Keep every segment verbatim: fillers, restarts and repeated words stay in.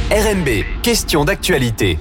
R M B, question d'actualité.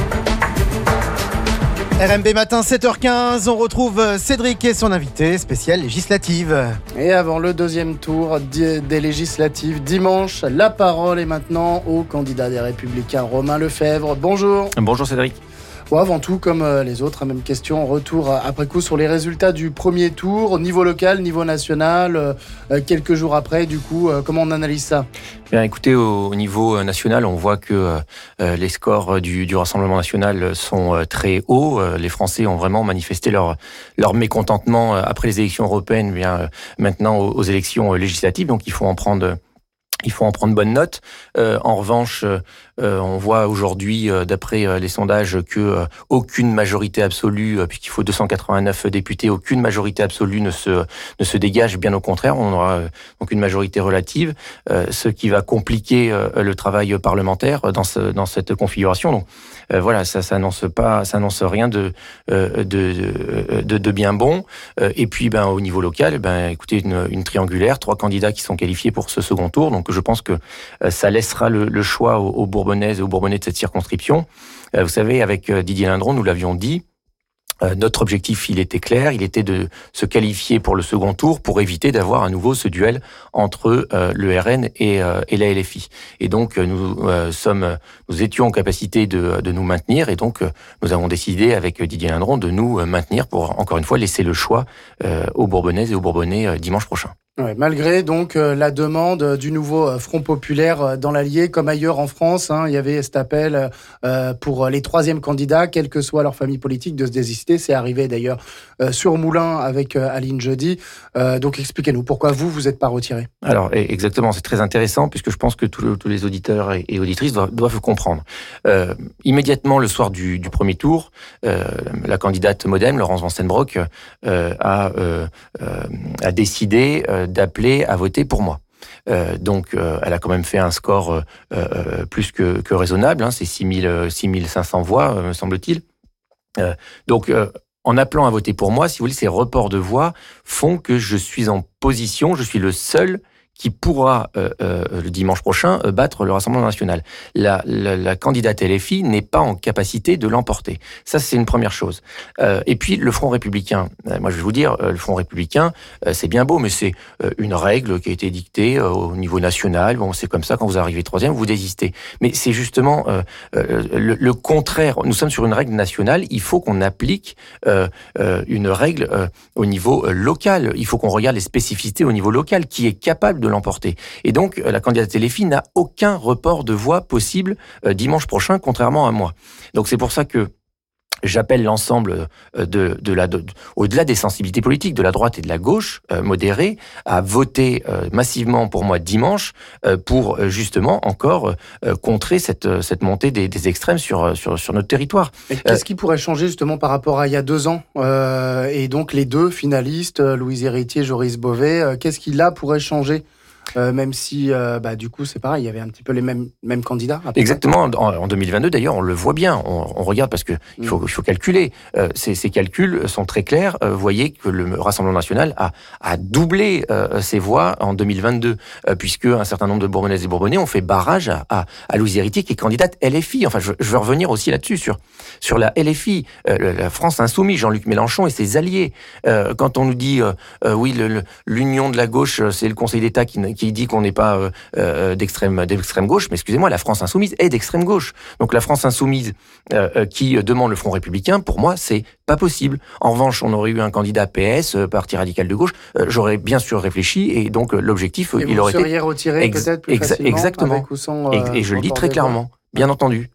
R M B matin, sept heures quinze, on retrouve Cédric et son invité spécial législative. Et avant le deuxième tour des législatives dimanche, la parole est maintenant au candidat des Républicains, Romain Lefebvre. Bonjour. Bonjour Cédric. Bon, avant tout, comme les autres, même question, retour après coup sur les résultats du premier tour, niveau local, niveau national, euh, quelques jours après, du coup, euh, comment on analyse ça ? Bien, écoutez, au niveau national, on voit que euh, les scores du, du Rassemblement national sont euh, très hauts. Euh, les Français ont vraiment manifesté leur, leur mécontentement après les élections européennes, bien euh, maintenant aux, aux élections législatives, donc il faut en prendre... Il faut en prendre bonne note. Euh, en revanche, euh, on voit aujourd'hui, euh, d'après euh, les sondages, que euh, aucune majorité absolue, euh, puisqu'il faut deux cent quatre-vingt-neuf députés, aucune majorité absolue ne se ne se dégage. Bien au contraire, on aura euh, donc une majorité relative, euh, ce qui va compliquer euh, le travail parlementaire dans ce dans cette configuration. Donc euh, voilà, ça s'annonce pas, ça annonce rien de euh, de, de de bien bon. Euh, et puis, ben au niveau local, ben écoutez, une, une triangulaire, trois candidats qui sont qualifiés pour ce second tour. Donc je pense que ça laissera le, le choix aux, aux Bourbonnaises et aux Bourbonnais de cette circonscription. Vous savez, avec Didier Lindron, nous l'avions dit, Euh, notre objectif, il était clair, il était de se qualifier pour le second tour pour éviter d'avoir à nouveau ce duel entre euh, le R N et, euh, et la L F I. Et donc, euh, nous euh, sommes, nous étions en capacité de, de nous maintenir, et donc euh, nous avons décidé avec Didier Lindron de nous maintenir pour, encore une fois, laisser le choix euh, aux Bourbonnaises et aux Bourbonnais euh, dimanche prochain. Ouais, malgré donc euh, la demande du nouveau euh, Front populaire euh, dans l'Allier, comme ailleurs en France, hein, il y avait cet appel euh, pour les troisièmes candidats, quelle que soit leur famille politique, de se désister. C'est arrivé d'ailleurs euh, sur Moulins avec euh, Aline Jeudy. Euh, donc expliquez-nous pourquoi vous, vous n'êtes pas retiré. Alors exactement, c'est très intéressant puisque je pense que tous, le, tous les auditeurs et, et auditrices doivent, doivent comprendre. Euh, immédiatement, le soir du, du premier tour, euh, la candidate Modem, Laurence Vanstenbroek, euh, a, euh, euh, a décidé euh, d'appeler à voter pour moi. Euh, donc, euh, elle a quand même fait un score euh, euh, plus que, que raisonnable, hein, c'est six mille cinq cents voix, euh, me semble-t-il. Euh, donc, euh, en appelant à voter pour moi, si vous voulez, ces reports de voix font que je suis en position, je suis le seul qui pourra, euh, euh, le dimanche prochain, euh, battre le Rassemblement national. La, la, la candidate L F I n'est pas en capacité de l'emporter. Ça, c'est une première chose. Euh, et puis, le Front républicain. Euh, moi, je vais vous dire, euh, le Front républicain, euh, c'est bien beau, mais c'est euh, une règle qui a été dictée euh, au niveau national. Bon, c'est comme ça, quand vous arrivez troisième, vous désistez. Mais c'est justement euh, euh, le, le contraire. Nous sommes sur une règle nationale. Il faut qu'on applique euh, euh, une règle euh, au niveau euh, local. Il faut qu'on regarde les spécificités au niveau local, qui est capable de l'emporter. Et donc, la candidate L F I n'a aucun report de voix possible euh, dimanche prochain, contrairement à moi. Donc, c'est pour ça que j'appelle l'ensemble de, de la, de, au-delà des sensibilités politiques de la droite et de la gauche euh, modérées, à voter euh, massivement pour moi dimanche euh, pour euh, justement encore euh, contrer cette, cette montée des, des extrêmes sur, sur, sur notre territoire. Et qu'est-ce euh, qui pourrait changer justement par rapport à il y a deux ans euh, et donc les deux finalistes, Louise Héritier, Joris Bové, euh, qu'est-ce qui là pourrait changer ? Euh, même si, euh, bah, du coup, c'est pareil, il y avait un petit peu les mêmes, mêmes candidats. Exactement. En, en deux mille vingt-deux, d'ailleurs, on le voit bien. On, on regarde parce que il faut, il faut calculer. Euh, ces, ces calculs sont très clairs. Euh, vous voyez que le Rassemblement national a, a doublé euh, ses voix en deux mille vingt-deux, euh, puisque un certain nombre de Bourbonnaises et Bourbonnais ont fait barrage à, à, à Louise Héritier, qui est candidate L F I. Enfin, je, je veux revenir aussi là-dessus, sur, sur la L F I, euh, la France insoumise, Jean-Luc Mélenchon et ses alliés. Euh, quand on nous dit, euh, euh, oui, le, le, l'union de la gauche, c'est le Conseil d'État qui qui dit qu'on n'est pas euh, euh, d'extrême, d'extrême gauche, mais excusez-moi, la France insoumise est d'extrême gauche. Donc la France insoumise euh, qui demande le Front républicain, pour moi, c'est pas possible. En revanche, on aurait eu un candidat P S, euh, Parti radical de gauche, euh, j'aurais bien sûr réfléchi, et donc euh, l'objectif, et il aurait été... vous seriez retiré ex- peut-être plus ex- facilement, exactement. Avec ou sans, euh, et, et je le dis très clairement, bien entendu.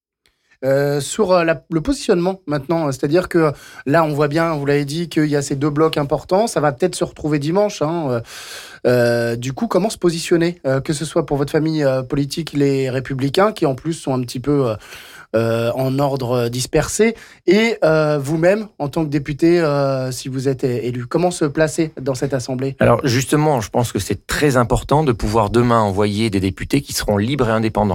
Euh, sur euh, la, le positionnement maintenant, c'est-à-dire que là on voit bien, vous l'avez dit, qu'il y a ces deux blocs importants, ça va peut-être se retrouver dimanche, hein. euh, du coup comment se positionner, euh, que ce soit pour votre famille euh, politique, les Républicains, qui en plus sont un petit peu euh, euh, en ordre dispersé, et euh, vous-même en tant que député, euh, si vous êtes élu, comment se placer dans cette assemblée? Alors justement, je pense que c'est très important de pouvoir demain envoyer des députés qui seront libres et indépendants.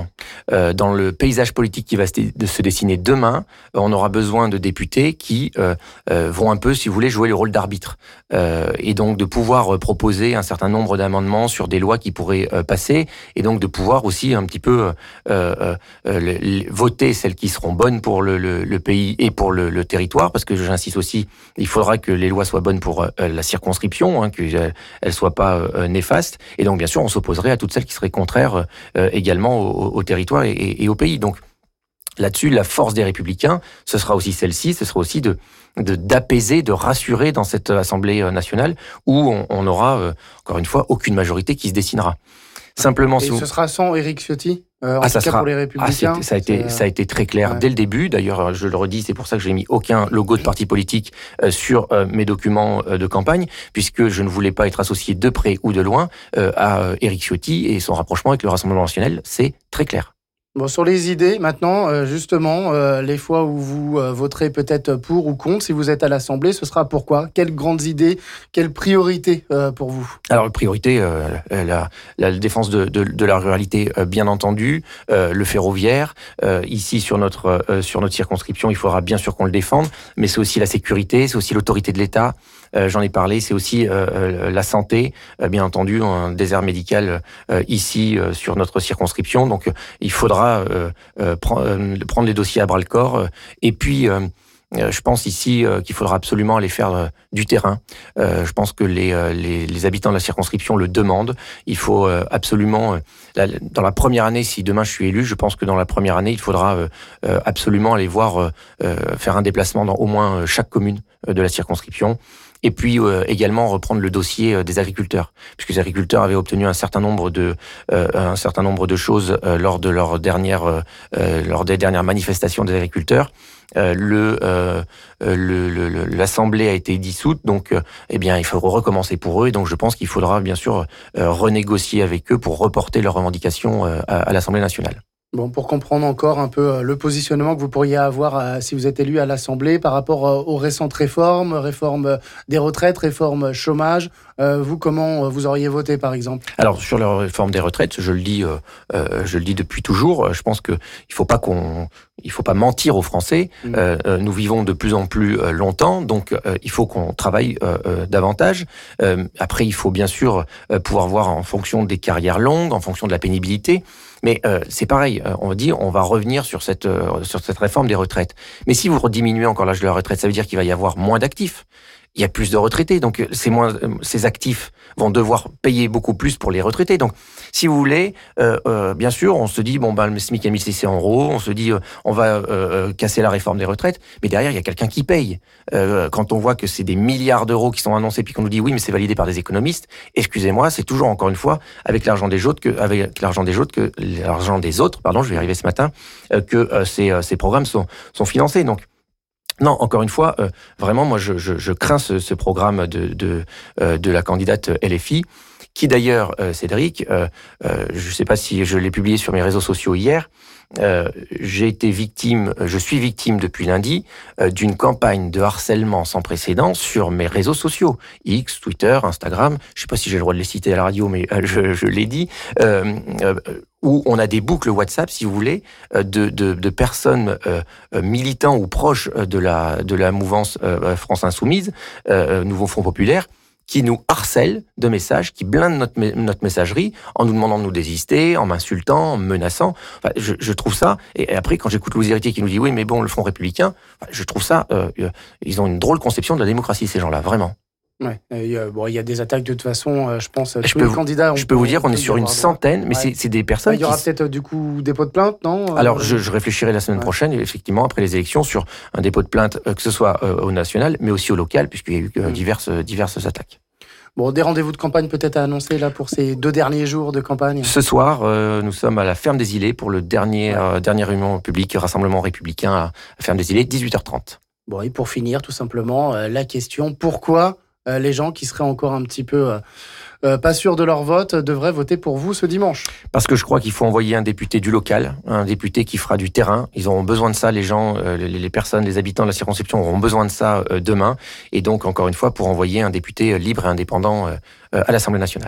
euh, dans le paysage politique qui va se, de se dessiner demain, on aura besoin de députés qui euh, euh, vont un peu, si vous voulez, jouer le rôle d'arbitre. Euh, et donc de pouvoir proposer un certain nombre d'amendements sur des lois qui pourraient euh, passer, et donc de pouvoir aussi un petit peu euh, euh, euh, le, le, voter celles qui seront bonnes pour le, le, le pays et pour le, le territoire, parce que j'insiste aussi, il faudra que les lois soient bonnes pour euh, la circonscription, hein, qu'elles ne soient pas euh, néfastes, et donc bien sûr on s'opposerait à toutes celles qui seraient contraires euh, également au, au territoire et, et, et au pays. Donc là-dessus, la force des Républicains, ce sera aussi celle-ci, ce sera aussi de, de d'apaiser, de rassurer dans cette Assemblée nationale où on, on aura, euh, encore une fois, aucune majorité qui se dessinera. Simplement, et si vous... ce sera sans Éric Ciotti euh, en ah, tout ça cas sera... pour les Républicains. Ah, ça, a été, ça a été très clair ouais. dès le début. D'ailleurs, je le redis, c'est pour ça que j'ai mis aucun logo de parti politique euh, sur euh, mes documents euh, de campagne, puisque je ne voulais pas être associé de près ou de loin euh, à euh, Éric Ciotti et son rapprochement avec le Rassemblement national. C'est très clair. Bon, sur les idées, maintenant, euh, justement, euh, les fois où vous euh, voterez peut-être pour ou contre, si vous êtes à l'Assemblée, ce sera pourquoi ? Quelles grandes idées, quelles priorités euh, pour vous ? Alors, priorité, euh, la, la défense de, de, de la ruralité, euh, bien entendu, euh, le ferroviaire. Euh, ici, sur notre, euh, sur notre circonscription, il faudra bien sûr qu'on le défende, mais c'est aussi la sécurité, c'est aussi l'autorité de l'État. Euh, j'en ai parlé, c'est aussi euh, la santé, euh, bien entendu, un désert médical euh, ici euh, sur notre circonscription. Donc, euh, il faudra euh, euh, pre- euh, prendre les dossiers à bras le corps. Euh, et puis, euh, je pense ici euh, qu'il faudra absolument aller faire euh, du terrain. Euh, je pense que les, euh, les, les habitants de la circonscription le demandent. Il faut euh, absolument, euh, la, dans la première année, si demain je suis élu, je pense que dans la première année, il faudra euh, euh, absolument aller voir, euh, euh, faire un déplacement dans au moins euh, chaque commune euh, de la circonscription. Et puis euh, également reprendre le dossier euh, des agriculteurs, puisque les agriculteurs avaient obtenu un certain nombre de euh, un certain nombre de choses euh, lors de leur dernière euh, lors des dernières manifestations des agriculteurs. Euh, le, euh, le, le, le l'Assemblée a été dissoute, donc euh, eh bien il faut recommencer pour eux. Et donc je pense qu'il faudra bien sûr euh, renégocier avec eux pour reporter leurs revendications euh, à, à l'Assemblée nationale. Bon, pour comprendre encore un peu le positionnement que vous pourriez avoir euh, si vous êtes élu à l'Assemblée par rapport euh, aux récentes réformes, réforme des retraites, réforme chômage, euh, vous, comment vous auriez voté par exemple ? Alors, sur la réforme des retraites, je le dis, euh, euh, je le dis depuis toujours, je pense qu'il ne faut pas qu'on... Il faut pas mentir aux Français. Mmh. Euh, nous vivons de plus en plus longtemps, donc euh, il faut qu'on travaille euh, euh, davantage. Euh, après, il faut bien sûr euh, pouvoir voir en fonction des carrières longues, en fonction de la pénibilité. Mais euh, c'est pareil. On dit on va revenir sur cette euh, sur cette réforme des retraites. Mais si vous diminuez encore l'âge de la retraite, ça veut dire qu'il va y avoir moins d'actifs. Il y a plus de retraités, donc ces, moins, ces actifs vont devoir payer beaucoup plus pour les retraités. Donc, si vous voulez, euh, euh, bien sûr, on se dit, bon, ben, le SMIC à mille six cents euros, on se dit, euh, on va euh, casser la réforme des retraites, mais derrière, il y a quelqu'un qui paye. Euh, quand on voit que c'est des milliards d'euros qui sont annoncés, puis qu'on nous dit, oui, mais c'est validé par des économistes, excusez-moi, c'est toujours, encore une fois, avec l'argent des autres, que, avec l'argent des autres, que l'argent des autres, pardon, je vais y arriver ce matin, euh, que euh, ces, euh, ces programmes sont, sont financés. Donc, non, encore une fois, euh, vraiment, moi, je, je, je crains ce, ce programme de, de, euh, de la candidate L F I, qui d'ailleurs, euh, Cédric, euh, euh, je ne sais pas si je l'ai publié sur mes réseaux sociaux hier, euh, j'ai été victime, je suis victime depuis lundi euh, d'une campagne de harcèlement sans précédent sur mes réseaux sociaux, X, Twitter, Instagram, je ne sais pas si j'ai le droit de les citer à la radio, mais euh, je, je l'ai dit, euh, euh, où on a des boucles WhatsApp, si vous voulez, de, de, de personnes euh, militants ou proches de la, de la mouvance euh, France Insoumise, euh, Nouveau Front Populaire, qui nous harcèlent de messages, qui blindent notre, notre messagerie en nous demandant de nous désister, en m'insultant, en me menaçant. Enfin, je, je trouve ça, et après, quand j'écoute Louis Héritier qui nous dit « oui, mais bon, le Front républicain enfin, », je trouve ça, euh, ils ont une drôle conception de la démocratie, ces gens-là, vraiment. Ouais, il y a, bon, il y a des attaques de toute façon, euh, je pense. Je peux, vous, candidats, je peux vous dire qu'on est sur une centaine, mais ouais. c'est, c'est des personnes. Il y aura qui... peut-être euh, du coup dépôt de plainte, non ? Alors, je, je réfléchirai la semaine ouais. prochaine, effectivement, après les élections, sur un dépôt de plainte, euh, que ce soit euh, au national, mais aussi au local, puisqu'il y a eu euh, mmh. diverses, diverses attaques. Bon, des rendez-vous de campagne peut-être à annoncer là pour ces deux derniers jours de campagne. Ce soir, euh, nous sommes à la Ferme des Îlets pour le dernier, ouais. euh, dernière réunion publique, rassemblement républicain à la Ferme des Îlets, dix-huit heures trente. Bon, et pour finir, tout simplement, euh, la question, pourquoi euh, les gens qui seraient encore un petit peu euh, euh, pas sûrs de leur vote devraient voter pour vous ce dimanche ? Parce que je crois qu'il faut envoyer un député du local, un député qui fera du terrain. Ils auront besoin de ça, les gens, euh, les, les personnes, les habitants de la circonscription auront besoin de ça euh, demain. Et donc, encore une fois, pour envoyer un député libre et indépendant euh, à l'Assemblée nationale.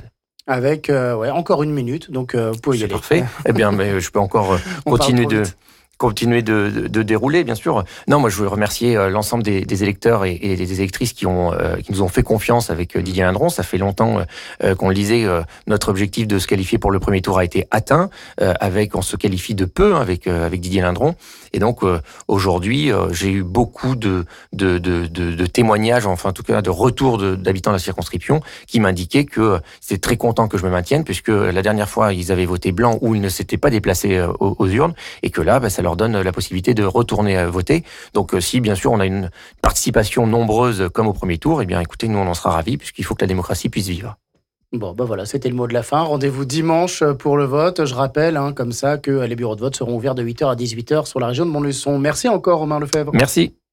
Avec euh, ouais, encore une minute, donc euh, vous pouvez y C'est aller. parfait. Eh bien, mais je peux encore euh, On parle continuer trop de... vite. continuer de, de, de dérouler, bien sûr. Non, moi, je veux remercier euh, l'ensemble des, des électeurs et, et des électrices qui, ont, euh, qui nous ont fait confiance avec euh, Didier Lindron. Ça fait longtemps euh, qu'on le disait, euh, notre objectif de se qualifier pour le premier tour a été atteint. Euh, avec, on se qualifie de peu hein, avec, euh, avec Didier Lindron. Et donc, euh, aujourd'hui, euh, j'ai eu beaucoup de, de, de, de, de témoignages, enfin, en tout cas, de retours de, d'habitants de la circonscription qui m'indiquaient que euh, c'était très content que je me maintienne, puisque la dernière fois, ils avaient voté blanc ou ils ne s'étaient pas déplacés euh, aux, aux urnes, et que là, bah, ça leur donne la possibilité de retourner à voter. Donc euh, si bien sûr on a une participation nombreuse comme au premier tour, eh bien écoutez, nous on en sera ravis puisqu'il faut que la démocratie puisse vivre. Bon, ben voilà, c'était le mot de la fin. Rendez-vous dimanche pour le vote. Je rappelle, hein, comme ça, que les bureaux de vote seront ouverts de huit heures à dix-huit heures sur la région de Montluçon. Merci encore, Romain Lefebvre. Merci.